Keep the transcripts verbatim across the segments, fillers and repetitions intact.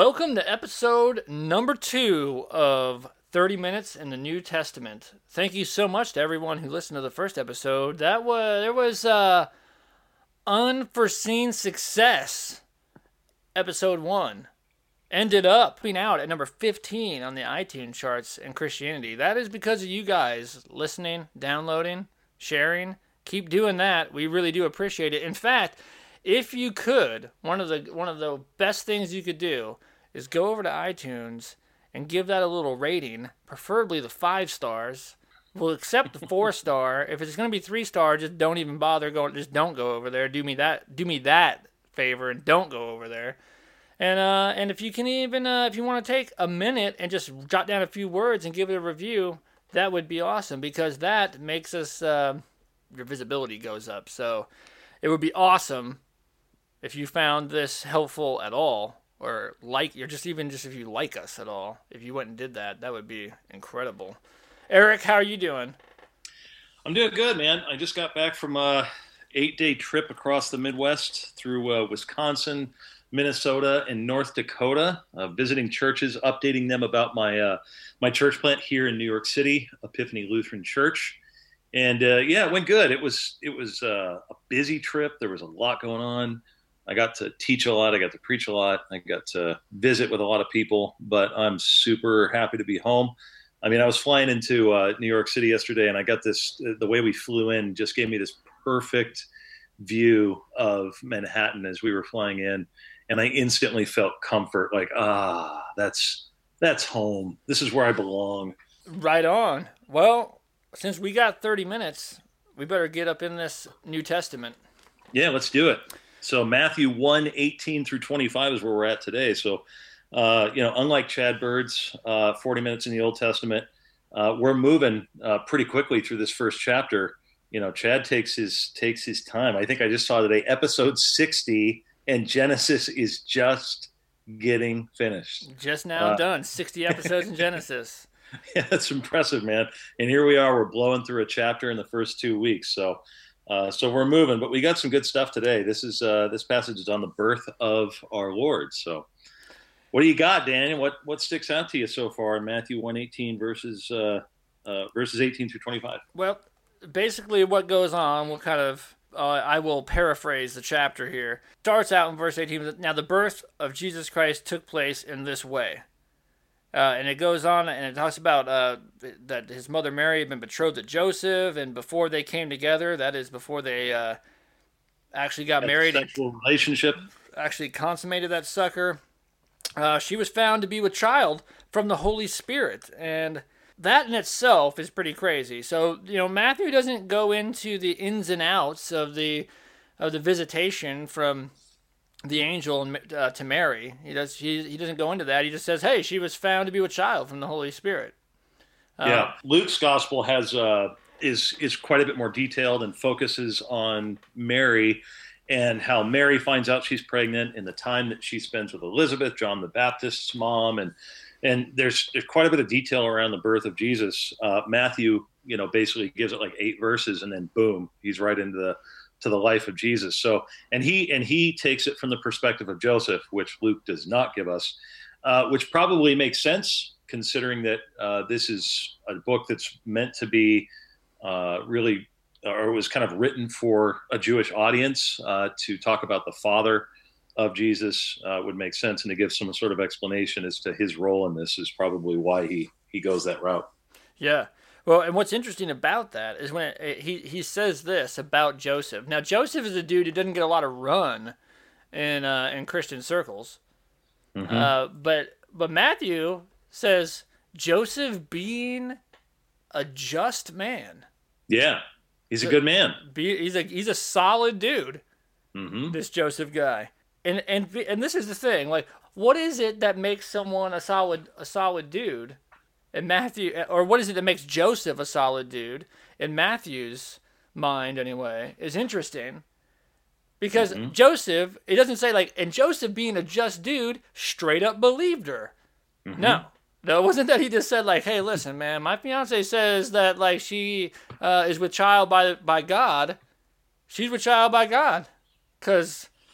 Welcome to episode number two of thirty minutes in the New Testament. Thank you so much to everyone who listened to the first episode. That was there was uh, unforeseen success. Episode one ended up being out at number fifteen on the iTunes charts in Christianity. That is because of you guys listening, downloading, sharing. Keep doing that. We really do appreciate it. In fact, if you could, one of the one of the best things you could do is go over to iTunes and give that a little rating, preferably the five stars. We'll accept the four star. If it's going to be three star, just don't even bother going. Just don't go over there. Do me that. Do me that favor and don't go over there. And uh, and if you can even uh, if you want to take a minute and just jot down a few words and give it a review, that would be awesome because that makes us uh, your visibility goes up. So it would be awesome if you found this helpful at all, or like, or just even just if you like us at all, if you went and did that, that would be incredible. Eric, how are you doing? I'm doing good, man. I just got back from a eight-day trip across the Midwest through uh, Wisconsin, Minnesota, and North Dakota, uh, visiting churches, updating them about my uh, my church plant here in New York City, Epiphany Lutheran Church. And uh, yeah, it went good. It was it was uh, a busy trip. There was a lot going on. I got to teach a lot. I got to preach a lot. I got to visit with a lot of people, but I'm super happy to be home. I mean, I was flying into uh, New York City yesterday, and I got this, the way we flew in just gave me this perfect view of Manhattan as we were flying in. And I instantly felt comfort, like, ah, that's, that's home. This is where I belong. Right on. Well, since we got thirty minutes, we better get up in this New Testament. Yeah, let's do it. So Matthew one, eighteen through twenty-five is where we're at today. So, uh, you know, unlike Chad Bird's uh, forty minutes in the Old Testament, uh, we're moving uh, pretty quickly through this first chapter. You know, Chad takes his takes his time. I think I just saw today, episode sixty, and Genesis is just getting finished. Just now uh, done. sixty episodes in Genesis. Yeah, that's impressive, man. And here we are. We're blowing through a chapter in the first two weeks. So. Uh, so we're moving, but we got some good stuff today. This is uh, this passage is on the birth of our Lord. So, what do you got, Daniel? What what sticks out to you so far in Matthew one eighteen verses uh, uh, verses eighteen through twenty-five? Well, basically, what goes on. We'll kind of uh, I will paraphrase the chapter here. Starts out in verse eighteen. Now, the birth of Jesus Christ took place in this way. Uh, and it goes on and it talks about uh, that his mother Mary had been betrothed to Joseph, and before they came together, that is before they uh, actually got That's married, sexual relationship, actually consummated that sucker, uh, she was found to be with child from the Holy Spirit, and that in itself is pretty crazy. So you know, Matthew doesn't go into the ins and outs of the of the visitation from the angel uh, to Mary. He does. He, he doesn't go into that. He just says, "Hey, she was found to be with child from the Holy Spirit." Uh, yeah, Luke's gospel has uh, is is quite a bit more detailed and focuses on Mary and how Mary finds out she's pregnant and the time that she spends with Elizabeth, John the Baptist's mom, and and there's there's quite a bit of detail around the birth of Jesus. Uh, Matthew, you know, basically gives it like eight verses, and then boom, he's right into the to the life of Jesus. So, and he and he takes it from the perspective of Joseph, which Luke does not give us, uh, which probably makes sense considering that uh, this is a book that's meant to be uh, really, or it was kind of written for a Jewish audience uh, to talk about the father of Jesus. Uh, would make sense, and to give some sort of explanation as to his role in this is probably why he he goes that route. Yeah. Well, and what's interesting about that is when it, he he says this about Joseph. Now, Joseph is a dude who doesn't get a lot of run in uh, in Christian circles, mm-hmm. uh, but but Matthew says Joseph being a just man. Yeah, he's a good man. Be, he's a he's a solid dude. Mm-hmm. This Joseph guy, and and and this is the thing. Like, what is it that makes someone a solid a solid dude? And Matthew, or what is it that makes Joseph a solid dude in Matthew's mind anyway, is interesting. Because mm-hmm. Joseph, it doesn't say like, and Joseph being a just dude, straight up believed her. Mm-hmm. No. No, it wasn't that he just said like, hey, listen, man, my fiance says that like she uh, is with child by by God. She's with child by God. Because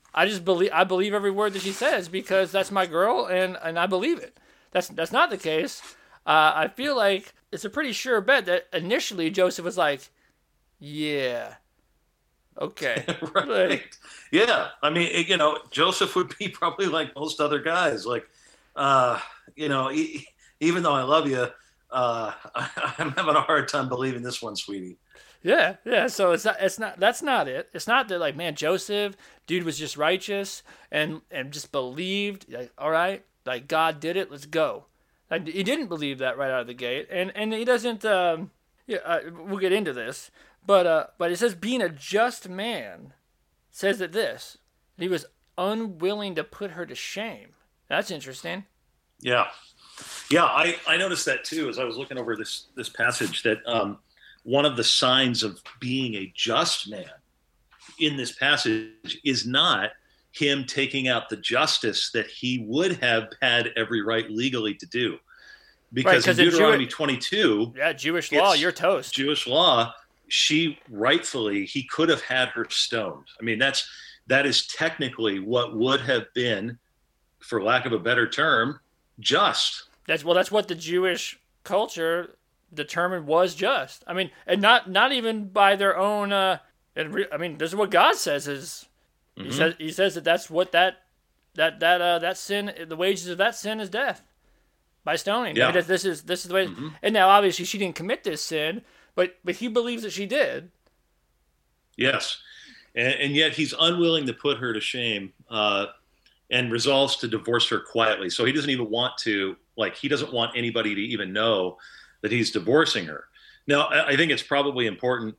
I just believe I believe every word that she says because that's my girl, and, and I believe it. That's that's not the case. Uh, I feel like it's a pretty sure bet that initially Joseph was like, yeah, okay. Right. Like, yeah. I mean, it, you know, Joseph would be probably like most other guys. Like, uh, you know, e- even though I love you, uh, I, I'm having a hard time believing this one, sweetie. yeah, yeah. So it's not, it's not, that's not it. It's not that like, man, Joseph, dude was just righteous and, and just believed, like, all right, like God did it, let's go. Like, he didn't believe that right out of the gate. And, and he doesn't, um, yeah, uh, we'll get into this, but, uh, but it says being a just man says that this, he was unwilling to put her to shame. That's interesting. Yeah. Yeah. I, I noticed that too, as I was looking over this, this passage that, um, one of the signs of being a just man in this passage is not him taking out the justice that he would have had every right legally to do. Because right, in Deuteronomy Jew- twenty-two, yeah, Jewish law, you're toast. Jewish law, she rightfully, he could have had her stoned. I mean, that's that is technically what would have been, for lack of a better term, just. That's well, that's what the Jewish culture determined was just. I mean, and not not even by their own. Uh, and re- I mean, this is what God says is. Mm-hmm. He says he says that that's what that that that uh, that sin, the wages of that sin is death by stoning. Yeah. I mean, this is this is the way. Mm-hmm. And now, obviously, she didn't commit this sin, but but he believes that she did. Yes, and, and yet he's unwilling to put her to shame, uh, and resolves to divorce her quietly. So he doesn't even want to, like, he doesn't want anybody to even know that he's divorcing her. Now, I think it's probably important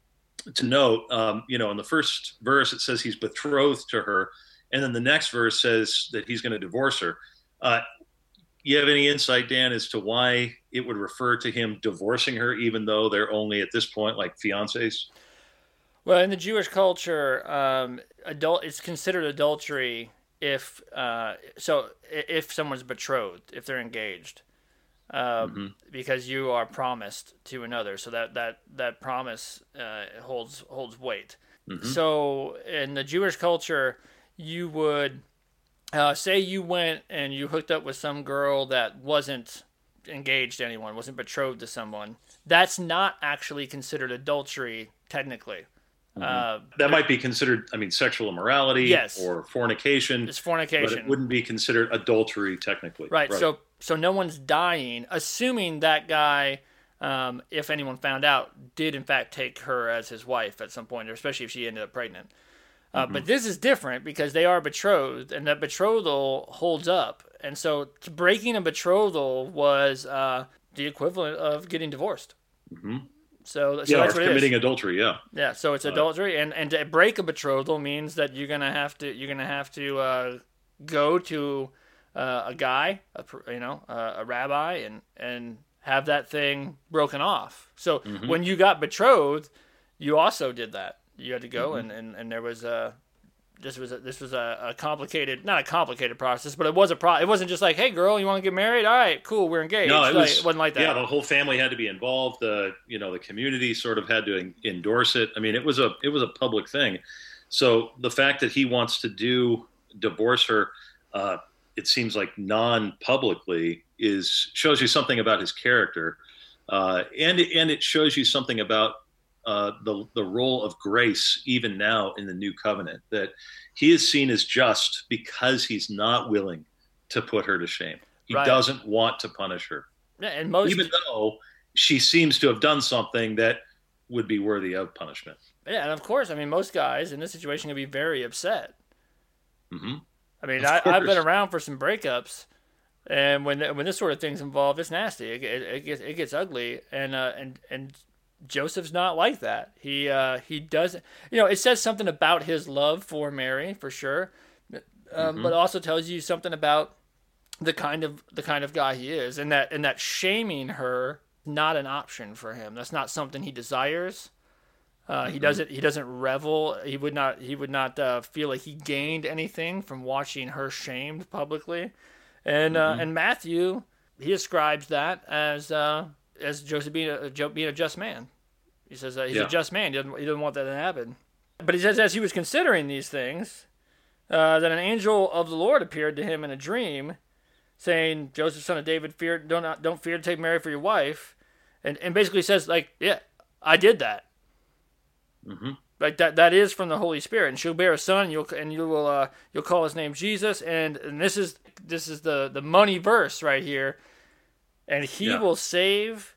to note, um, you know, in the first verse, it says he's betrothed to her. And then the next verse says that he's going to divorce her. Uh, you have any insight, Dan, as to why it would refer to him divorcing her, even though they're only at this point like fiancés? Well, in the Jewish culture, um, adult it's considered adultery if uh, so if someone's betrothed, if they're engaged. Um, mm-hmm. Because you are promised to another, so that that that promise uh, holds holds weight. Mm-hmm. So in the Jewish culture, you would uh, say you went and you hooked up with some girl that wasn't engaged to anyone, wasn't betrothed to someone. That's not actually considered adultery technically. Mm-hmm. Uh, that might be considered, I mean, sexual immorality, yes, or fornication. It's fornication, but it wouldn't be considered adultery technically. Right. right. So. So no one's dying, assuming that guy, um, if anyone found out, did in fact take her as his wife at some point, or especially if she ended up pregnant. Uh, mm-hmm. But this is different because they are betrothed, and that betrothal holds up. And so breaking a betrothal was uh, the equivalent of getting divorced. Mm-hmm. So, so yeah, that's or what committing it is. adultery. Yeah. Yeah. So it's uh, adultery, and, and to break a betrothal means that you're gonna have to you're gonna have to uh, go to Uh, a guy, a, you know, uh, a rabbi, and and have that thing broken off. So mm-hmm. when you got betrothed, you also did that. You had to go, mm-hmm. and, and, and there was a this was a, this was a, a complicated, not a complicated process, but it was a pro. It wasn't just like, hey, girl, you want to get married? All right, cool, we're engaged. No, it, like, was, it wasn't like that. Yeah, the whole family had to be involved. The you know the community sort of had to endorse it. I mean, it was a it was a public thing. So the fact that he wants to do divorce her. Uh, it seems like non-publicly is shows you something about his character, uh, and and it shows you something about uh, the the role of grace even now in the new covenant, that he is seen as just because he's not willing to put her to shame. He right. doesn't want to punish her, yeah, and most even though she seems to have done something that would be worthy of punishment. Yeah, and of course, I mean, most guys in this situation can be very upset. Mm-hmm. I mean, I, I've been around for some breakups, and when when this sort of thing's involved, it's nasty. It, it, it gets it gets ugly, and uh, and and Joseph's not like that. He uh, he doesn't. You know, it says something about his love for Mary for sure, um, mm-hmm. but it also tells you something about the kind of the kind of guy he is, and that and that shaming her not an option for him. That's not something he desires. Uh, he doesn't. He doesn't revel. He would not. He would not uh, feel like he gained anything from watching her shamed publicly. And uh, mm-hmm. and Matthew, he describes that as uh, as Joseph being a being a just man. He says uh, he's yeah. a just man. He doesn't. He doesn't want that to happen. But he says as he was considering these things, uh, that an angel of the Lord appeared to him in a dream, saying, Joseph, son of David, fear don't don't fear to take Mary for your wife, and and basically says like, yeah, I did that. Mm-hmm. Like that that is from the Holy Spirit, and she'll bear a son, and you'll and you will uh, you'll call his name Jesus, and, and this is this is the the money verse right here, and he Yeah. will save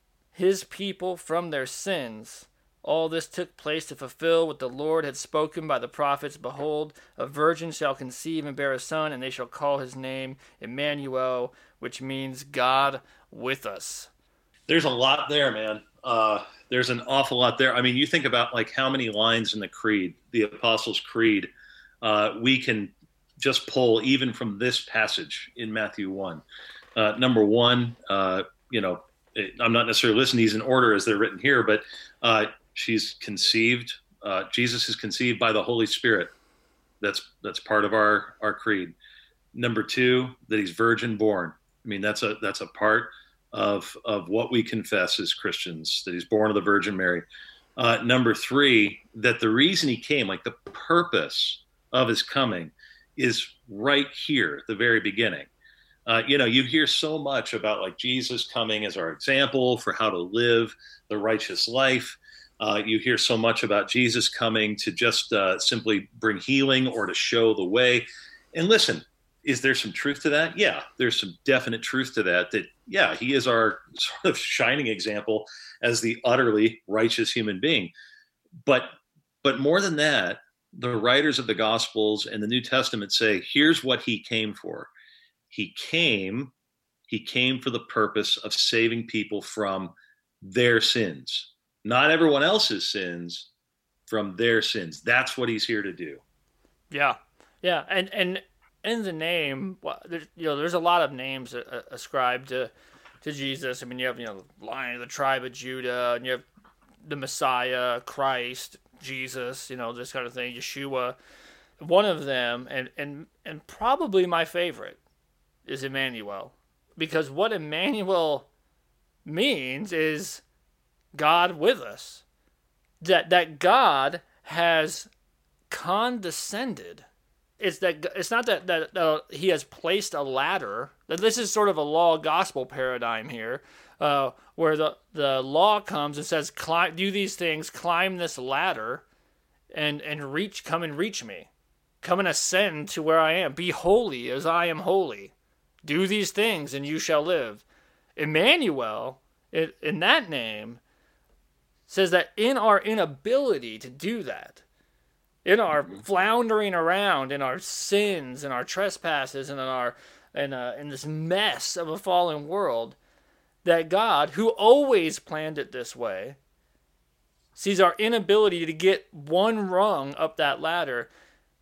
his people from their sins. All this took place to fulfill what the Lord had spoken by the prophets. Behold, a virgin shall conceive and bear a son, and they shall call his name Emmanuel, which means God with us. There's a lot there, man. Uh, there's an awful lot there. I mean, you think about like how many lines in the Creed, the Apostles' Creed, uh, we can just pull even from this passage in Matthew one. Uh, number one, uh, you know, it, I'm not necessarily listing these in order as they're written here, but uh, she's conceived. Uh, Jesus is conceived by the Holy Spirit. That's that's part of our our creed. Number two, that he's virgin born. I mean, that's a that's a part of of what we confess as Christians, that he's born of the Virgin Mary. Uh, number three, that the reason he came, like the purpose of his coming, is right here at the very beginning. Uh, you know, you hear so much about like Jesus coming as our example for how to live the righteous life. Uh, you hear so much about Jesus coming to just uh, simply bring healing or to show the way. And listen, is there some truth to that? Yeah, there's some definite truth to that. That, yeah, he is our sort of shining example as the utterly righteous human being. But, but more than that, the writers of the Gospels and the New Testament say, here's what he came for. He came, he came for the purpose of saving people from their sins. Not everyone else's sins, from their sins. That's what he's here to do. Yeah, yeah, and and in the name, well, there's, you know, there's a lot of names uh, ascribed to to Jesus. I mean, you have you know, Lion of the tribe of Judah, and you have the Messiah, Christ, Jesus. You know, this kind of thing, Yeshua. One of them, and and and probably my favorite, is Emmanuel, because what Emmanuel means is God with us. That that God has condescended. It's that it's not that that uh, he has placed a ladder. That this is sort of a law gospel paradigm here, uh, where the the law comes and says, "Climb, do these things, climb this ladder, and and reach, come and reach me, come and ascend to where I am. Be holy as I am holy. Do these things, and you shall live." Emmanuel, in, in that name, says that in our inability to do that, in our floundering around in our sins and our trespasses and in our in, uh, in this mess of a fallen world, that God, who always planned it this way, sees our inability to get one rung up that ladder,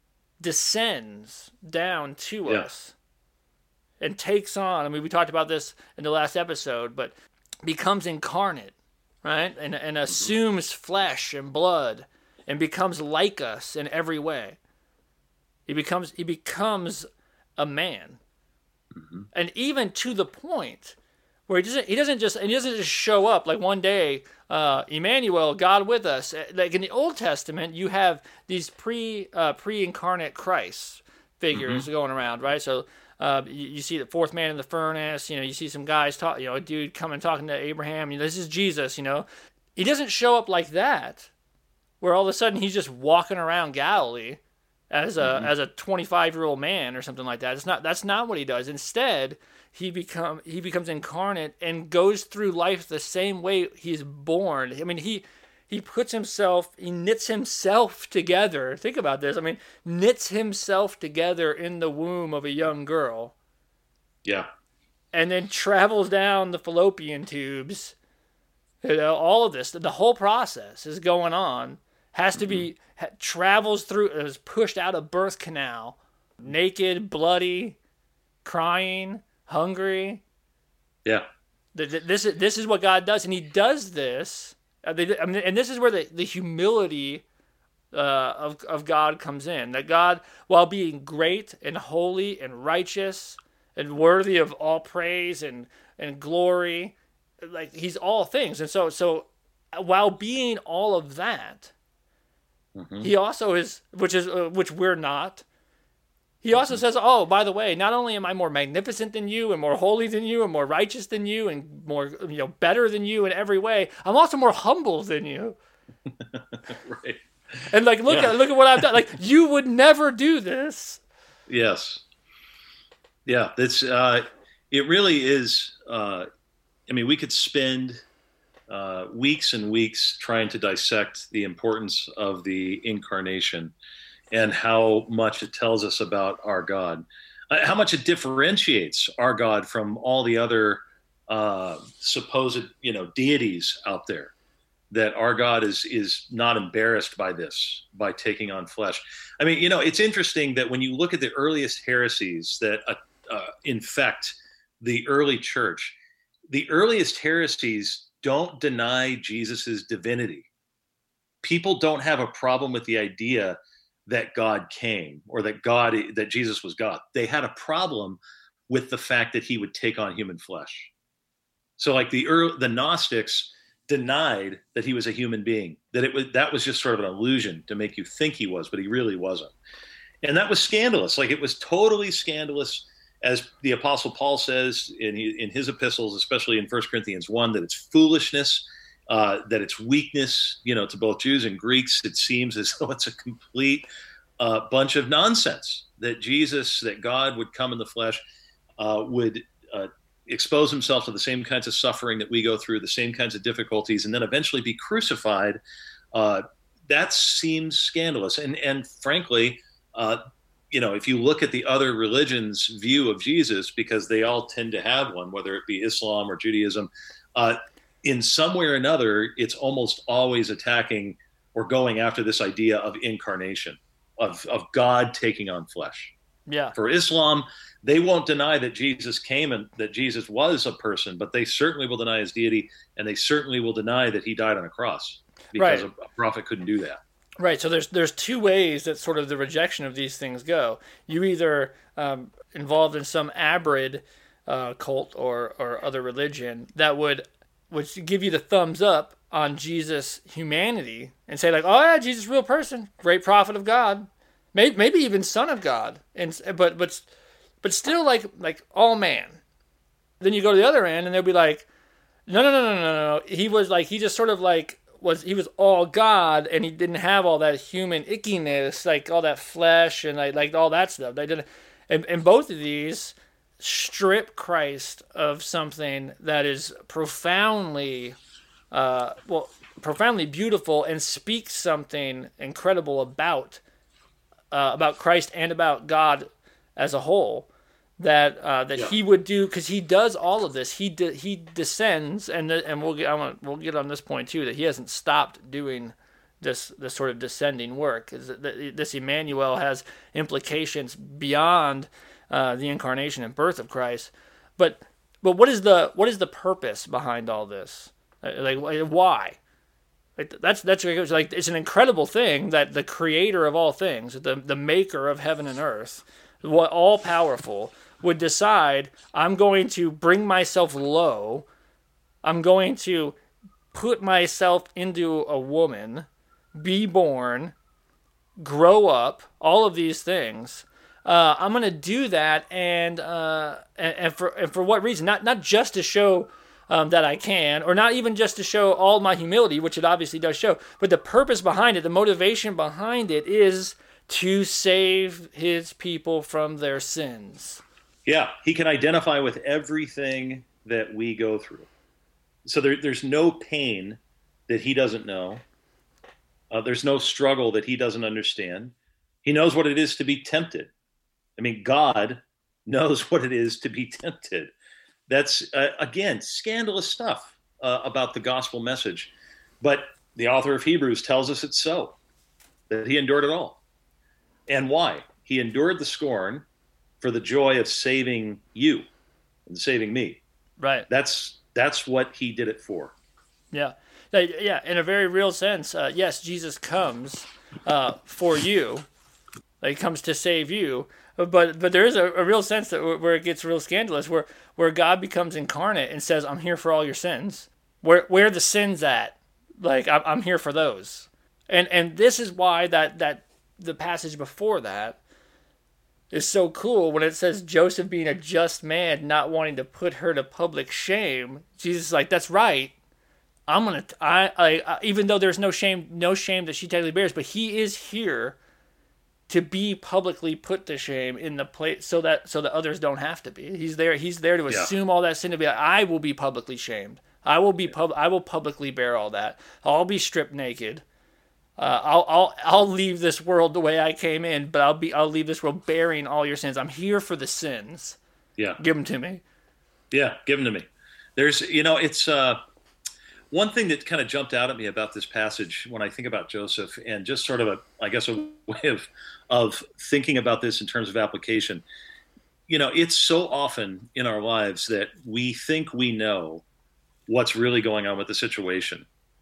descends down to Yeah. us and takes on, I mean, we talked about this in the last episode, but becomes incarnate, right? And, and assumes flesh and blood and becomes like us in every way. He becomes he becomes a man. Mm-hmm. And even to the point where he doesn't he doesn't just he doesn't just show up like one day, uh, Emmanuel, God with us. Like in the Old Testament, you have these pre uh, pre-incarnate Christ figures mm-hmm. going around, right? So Uh, you, you see the fourth man in the furnace. You know, you see some guys talk. You know, a dude coming talking to Abraham. You know, this is Jesus. You know, he doesn't show up like that, where all of a sudden he's just walking around Galilee as a mm-hmm. as a twenty-five year old man or something like that. It's not. That's not what he does. Instead, he become he becomes incarnate and goes through life the same way he's born. I mean, he. He puts himself, he knits himself together. Think about this. I mean, knits himself together in the womb of a young girl. Yeah. And then travels down the fallopian tubes. You know, all of this, the whole process is going on. Has to be, mm-hmm. travels through, is pushed out of birth canal. Naked, bloody, crying, hungry. Yeah. This, this is what God does. And he does this. I mean, and this is where the, the humility uh, of of God comes in. That God, while being great and holy and righteous and worthy of all praise and, and glory, like he's all things. And so so while being all of that, mm-hmm. he also is, which is uh, which we're not. He also says, oh, by the way, not only am I more magnificent than you and more holy than you and more righteous than you and more, you know, better than you in every way, I'm also more humble than you. Right. And like, look Yeah. at look at what I've done. Like, you would never do this. Yes. Yeah, that's uh, it. Really is. Uh, I mean, we could spend uh, weeks and weeks trying to dissect the importance of the incarnation and how much it tells us about our God, uh, how much it differentiates our God from all the other uh, supposed, you know, deities out there. That our God is is not embarrassed by this, by taking on flesh. I mean, you know, it's interesting that when you look at the earliest heresies that uh, uh, infect the early church, the earliest heresies don't deny Jesus's divinity. People don't have a problem with the idea that God came or that God that Jesus was God. They had a problem with the fact that he would take on human flesh. So, like the early, the Gnostics denied that he was a human being, that it was that was just sort of an illusion to make you think he was, but he really wasn't. And that was scandalous. Like, it was totally scandalous, as the Apostle Paul says in in his epistles, especially in First Corinthians one, that it's foolishness, uh, that it's weakness, you know, to both Jews and Greeks. It seems as though it's a complete uh, bunch of nonsense that Jesus, that God would come in the flesh, uh, would uh, expose himself to the same kinds of suffering that we go through, the same kinds of difficulties, and then eventually be crucified. Uh, that seems scandalous. And, and frankly, uh, you know, if you look at the other religions' view of Jesus, because they all tend to have one, whether it be Islam or Judaism, uh, in some way or another, it's almost always attacking or going after this idea of incarnation, of, of God taking on flesh. Yeah. For Islam, they won't deny that Jesus came and that Jesus was a person, but they certainly will deny his deity, and they certainly will deny that he died on a cross, because Right. a, a prophet couldn't do that. Right. So there's there's two ways that sort of the rejection of these things go. You either um, involved in some abrid uh, cult or or other religion that would would give you the thumbs up on Jesus' humanity and say like, oh yeah, Jesus, real person, great prophet of God, maybe maybe even son of God, and but but but still like like all man. Then you go to the other end and they'll be like, no no no no no no, he was like he just sort of like. was he was all God, and he didn't have all that human ickiness, like all that flesh and like, like all that stuff. They didn't, and, and both of these strip Christ of something that is profoundly, uh, well, profoundly beautiful, and speaks something incredible about, uh, about Christ and about God as a whole. That uh, that Yeah. he would do, because he does all of this. He de- he descends, and the, and we'll get I want we'll get on this point too, that he hasn't stopped doing this this sort of descending work. Is that this Emmanuel has implications beyond uh, the incarnation and birth of Christ. But but what is the what is the purpose behind all this? Like, why? Like, that's that's like it's an incredible thing that the creator of all things, the the maker of heaven and earth, what all powerful, would decide, I'm going to bring myself low, I'm going to put myself into a woman, be born, grow up, all of these things. Uh, I'm going to do that, and uh, and, and for and for what reason? Not not just to show um, that I can, or not even just to show all my humility, which it obviously does show, but the purpose behind it, the motivation behind it is to save his people from their sins. Yeah, he can identify with everything that we go through. So there, there's no pain that he doesn't know. Uh, there's no struggle that he doesn't understand. He knows what it is to be tempted. I mean, God knows what it is to be tempted. That's, uh, again, scandalous stuff uh, about the gospel message. But the author of Hebrews tells us it's so, that he endured it all. And why? He endured the scorn for the joy of saving you and saving me. Right. That's that's what he did it for. Yeah. Yeah, in a very real sense, uh, yes, Jesus comes uh, for you. Like, he comes to save you. But but there is a, a real sense that where it gets real scandalous, where, where God becomes incarnate and says, I'm here for all your sins. Where where are the sins at? Like, I'm, I'm here for those. And and this is why that, that the passage before that, is so cool when it says Joseph being a just man, not wanting to put her to public shame. Jesus is like, that's right. I'm gonna. I, I, I. Even though there's no shame, no shame that she technically bears, but he is here to be publicly put to shame in the place, so that so that others don't have to be. He's there. He's there to assume yeah. all that sin, to be like, I will be publicly shamed. I will be pub. I will publicly bear all that. I'll be stripped naked. Uh, I'll I'll I'll leave this world the way I came in, but I'll be I'll leave this world bearing all your sins. I'm here for the sins. Yeah, give them to me. Yeah, give them to me. There's, you know, it's. Uh... One thing that kind of jumped out at me about this passage when I think about Joseph, and just sort of a, I guess, a way of, of thinking about this in terms of application, you know, it's so often in our lives that we think we know what's really going on with the situation,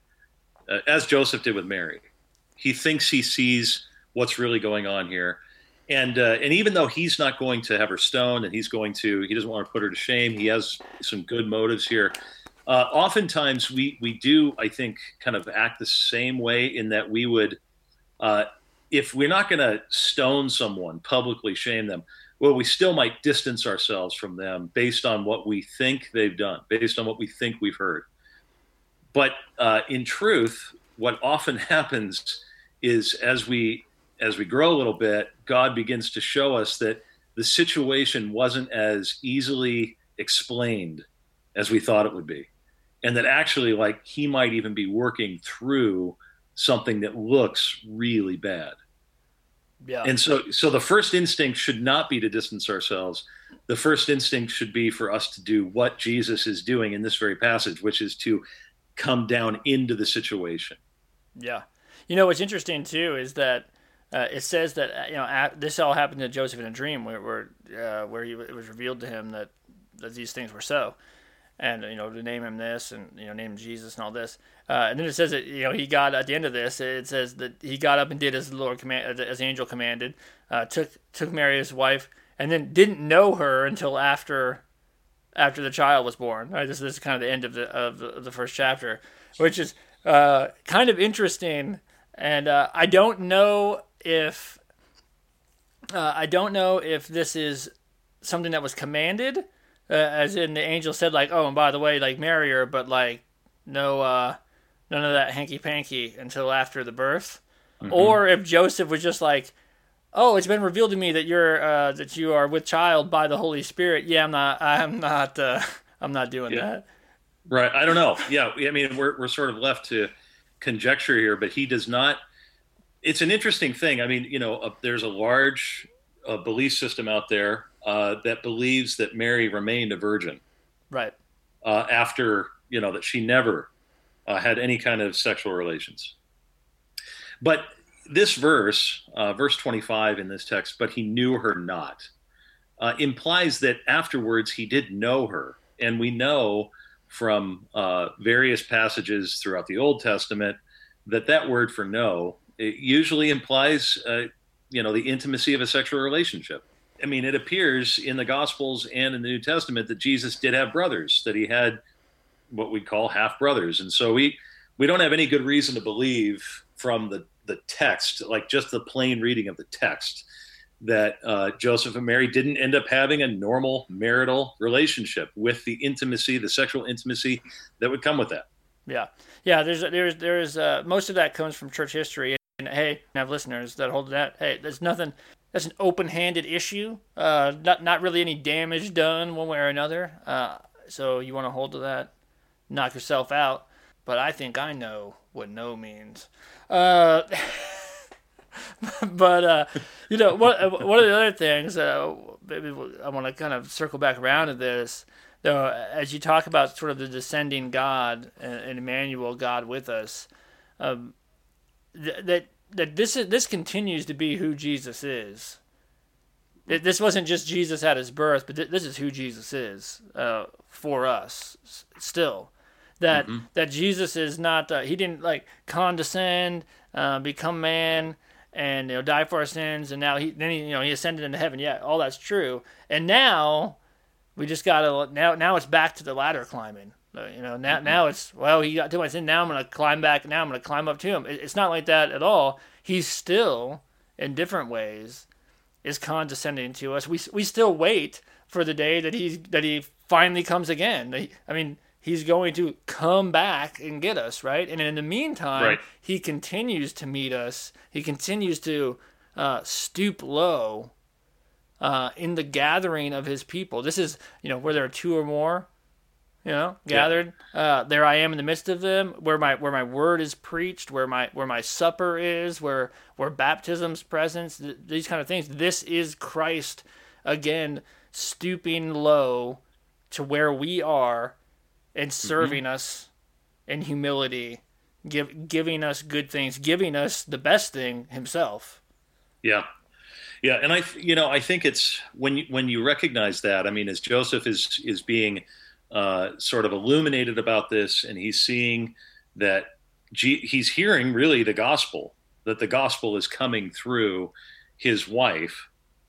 uh, as Joseph did with Mary. He thinks he sees what's really going on here. And uh, and even though he's not going to have her stoned and he's going to, he doesn't want to put her to shame, he has some good motives here. Uh, oftentimes we, we do, I think, kind of act the same way in that we would, uh, if we're not going to stone someone, publicly shame them, well, we still might distance ourselves from them based on what we think they've done, based on what we think we've heard. But uh, in truth, what often happens is as we as we grow a little bit, God begins to show us that the situation wasn't as easily explained as we thought it would be. And that actually, like, he might even be working through something that looks really bad. Yeah. And so, so the first instinct should not be to distance ourselves. The first instinct should be for us to do what Jesus is doing in this very passage, which is to come down into the situation. Yeah. You know, what's interesting too is that uh, it says that, you know, at, this all happened to Joseph in a dream where, where, uh, where he, it was revealed to him that, that these things were so. And, you know, to name him this and, you know, name him Jesus and all this. Uh, and then it says that, you know, he got, at the end of this, it says that he got up and did as the Lord command, as the angel commanded, uh, took took Mary his wife, and then didn't know her until after after the child was born. Right? This, this is kind of the end of the of the, of the first chapter, which is uh, kind of interesting. And uh, I don't know if uh, I don't know if this is something that was commanded. Uh, as in the angel said, like, oh, and by the way, like, marry her, but, like, no, uh, none of that hanky-panky until after the birth. Mm-hmm. Or if Joseph was just like, oh, it's been revealed to me that you're, uh, that you are with child by the Holy Spirit. Yeah, I'm not, I'm not, uh, I'm not doing yeah. that. Right. I don't know. Yeah. I mean, we're, we're sort of left to conjecture here, but he does not, it's an interesting thing. I mean, you know, uh, there's a large uh, belief system out there Uh, that believes that Mary remained a virgin, right? Uh, after, you know, that she never uh, had any kind of sexual relations. But this verse, uh, verse twenty-five in this text, but he knew her not, uh, implies that afterwards he did know her, and we know from uh, various passages throughout the Old Testament that that word for know, it usually implies, uh, you know, the intimacy of a sexual relationship. I mean, it appears in the Gospels and in the New Testament that Jesus did have brothers, that he had what we call half brothers. And so we, we don't have any good reason to believe from the, the text, like just the plain reading of the text, that uh, Joseph and Mary didn't end up having a normal marital relationship with the intimacy, the sexual intimacy that would come with that. Yeah. Yeah. There's, there's, there's, uh, most of that comes from church history. And hey, I have listeners that hold that. Hey, there's nothing. That's an open-handed issue. Uh, not not really any damage done one way or another. Uh, so you want to hold to that, knock yourself out. But I think I know what no means. Uh, but uh, you know, one one of the other things, uh, maybe I want to kind of circle back around to this. Though, as you talk about sort of the descending God and, and Emmanuel, God with us, um, th- that. That this is this continues to be who Jesus is. This wasn't just Jesus at his birth, but this is who Jesus is uh, for us still. That mm-hmm. that Jesus is not uh, he didn't like condescend, uh, become man, and you know die for our sins, and now he then he you know he ascended into heaven. Yeah, all that's true. And now we just gotta now now it's back to the ladder climbing. You know, now mm-hmm. now it's, well, he got too much sin, now I'm going to climb back, now I'm going to climb up to him. It's not like that at all. He's still, in different ways, is condescending to us. We we still wait for the day that he that he finally comes again. I mean, he's going to come back and get us, right? And in the meantime, right. he continues to meet us. He continues to uh, stoop low uh, in the gathering of his people. This is, you know, where there are two or more, you know, gathered. Yeah. Uh, there I am in the midst of them, where my where my word is preached, where my where my supper is, where where baptism's presence, th- these kind of things. This is Christ again, stooping low to where we are and serving mm-hmm. us in humility, give, giving us good things, giving us the best thing himself. Yeah. Yeah. And I, you know, I think it's when you, when you recognize that, I mean, as Joseph is, is being uh, sort of illuminated about this, and he's seeing that G, he's hearing really the gospel, that the gospel is coming through his wife.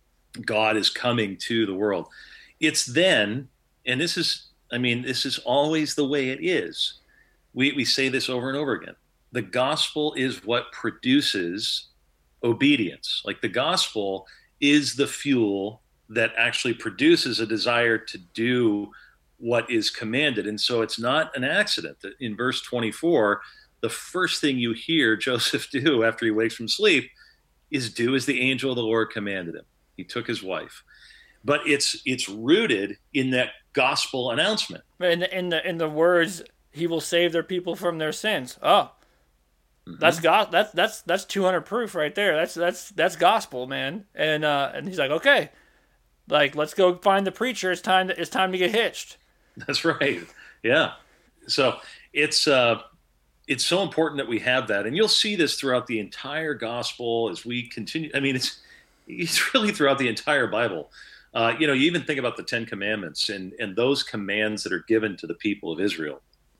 God is coming to the world. It's then, and this is, I mean, this is always the way it is. We we say this over and over again. The gospel is what produces obedience. Like the gospel is the fuel that actually produces a desire to do what is commanded. And so it's not an accident that in verse twenty-four, the first thing you hear Joseph do after he wakes from sleep is do as the angel of the Lord commanded him. He took his wife. But it's it's rooted in that gospel announcement. In the, in the in the words, he will save their people from their sins. Oh, mm-hmm. that's go- that's that's that's two hundred proof right there. That's that's that's gospel, man. And uh, and he's like, okay, like let's go find the preacher. It's time to, it's time to get hitched. That's right. Yeah. So it's uh, it's so important that we have that, and you'll see this throughout the entire gospel as we continue. I mean, it's it's really throughout the entire Bible. Uh, you know, you even think about the Ten Commandments and, and those commands that are given to the people of Israel.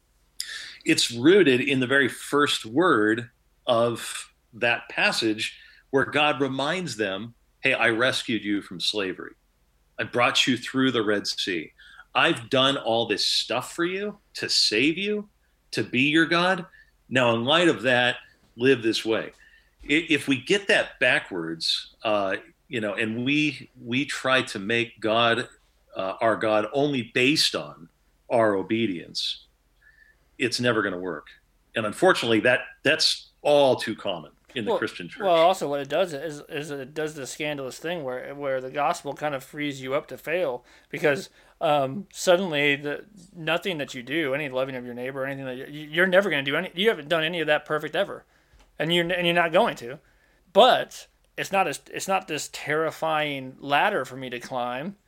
It's rooted in the very first word of that passage where God reminds them, hey, I rescued you from slavery. I brought you through the Red Sea. I've done all this stuff for you to save you, to be your God. Now, in light of that, live this way. If we get that backwards, uh, you know, and we we try to make God, uh, our God, only based on our obedience, it's never going to work. And unfortunately, that that's all too common in the well, Christian church. Well, also what it does is is it does the scandalous thing where where the gospel kind of frees you up to fail, because um, suddenly the nothing that you do, any loving of your neighbor, anything that you, you're never going to do any, you haven't done any of that perfect ever, and you're and you're not going to, but It's not as it's not this terrifying ladder for me to climb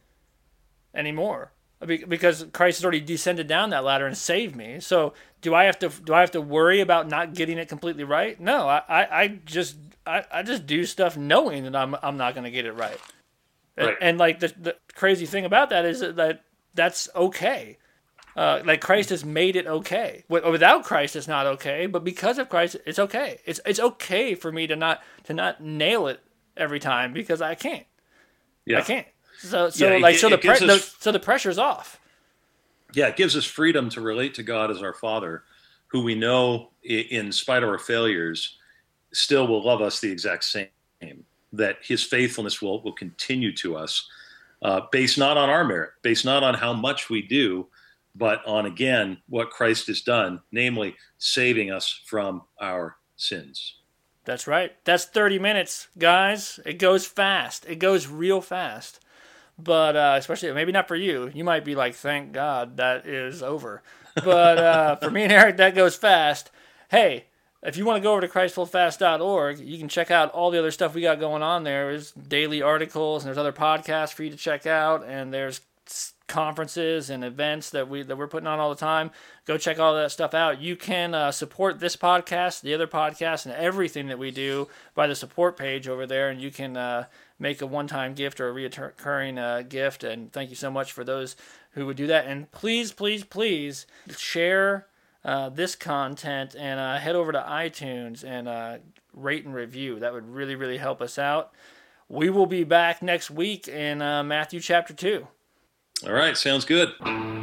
anymore, because Christ has already descended down that ladder and saved me. So do I have to do I have to worry about not getting it completely right? No, I, I, I just I, I just do stuff knowing that I'm I'm not going to get it right. Right. And, and like the the crazy thing about that is that that's okay. Uh, like Christ has made it okay. Without Christ, it's not okay. But because of Christ, it's okay. It's it's okay for me to not to not nail it every time, because I can't. Yeah. I can't. So so yeah, like it, so the, pre- us, the so the pressure's off. Yeah, it gives us freedom to relate to God as our Father, who we know, in spite of our failures, still will love us the exact same. That His faithfulness will will continue to us, uh, based not on our merit, based not on how much we do, but on, again, what Christ has done, namely saving us from our sins. That's right. That's thirty minutes, guys. It goes fast. It goes real fast. But uh, especially, maybe not for you. You might be like, thank God that is over. But uh, for me and Eric, that goes fast. Hey, if you want to go over to christ full fast dot org, you can check out all the other stuff we got going on there. There's daily articles, and there's other podcasts for you to check out, and there's conferences and events that we that we're putting on all the time. Go check all that stuff out. You can uh, support this podcast, the other podcasts, and everything that we do by the support page over there, and you can uh, make a one-time gift or a recurring uh, gift. And thank you so much for those who would do that. And please, please, please share uh, this content and uh, head over to iTunes and uh, rate and review. That would really, really help us out. We will be back next week in uh, Matthew chapter two. All right, sounds good.